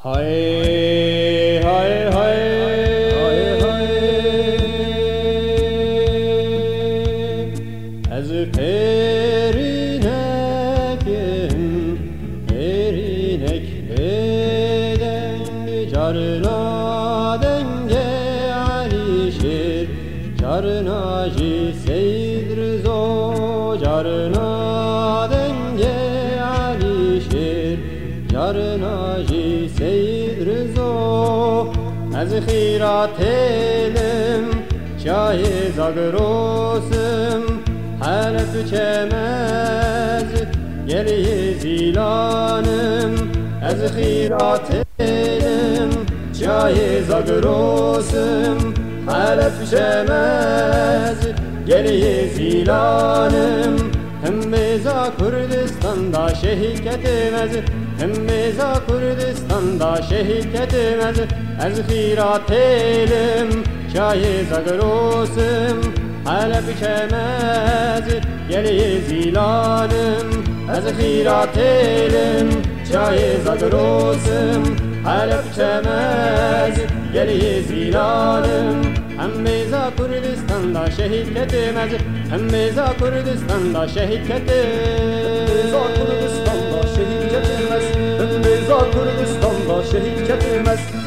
Hay hay hay hay hay Ez perinekim perinek eden carına denge alişir carına jiseydir zo carına denge alişir carına jiseydir zo Ez xirat elim şahi zagrosum Halep çemez geliye zilanım Ez xirat elim şahi zagrosum Halep çemez geliye zilanım Hemmeza Kürdistan'da şehit ketmez Hemmeza Kürdistan'da şehit ketmez Ez xirat elim şahi zagrosum Halep çemez geliye zilanım Ez xirat elim şahi zagrosum Halep çemez geliye zilanım Hemmeza Kürdistan'da şehit ketmez Hemmeza Kürdistan'da şehit ketmez Hemmeza Kürdistan'da şehit ketmez Hemmeza Kürdistan'da şehit ketmez